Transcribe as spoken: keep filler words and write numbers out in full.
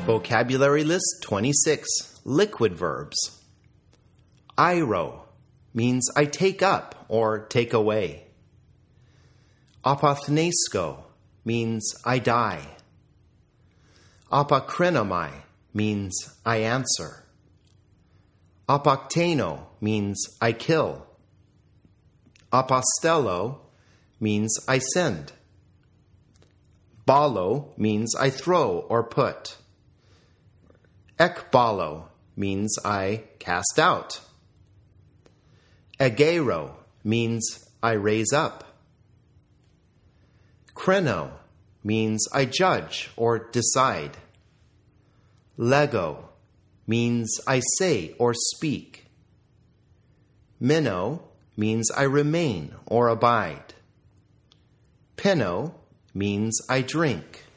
Vocabulary List twenty-six. Liquid verbs. Airo means I take up or take away. Apothnesko means I die. Apokrinomai means I answer. Apokteno means I kill. Apostello means I send. Balo means I throw or put. Ekbalo means I cast out. Egero means I raise up. Kreno means I judge or decide. Lego means I say or speak. Minnow means I remain or abide. Pino means I drink.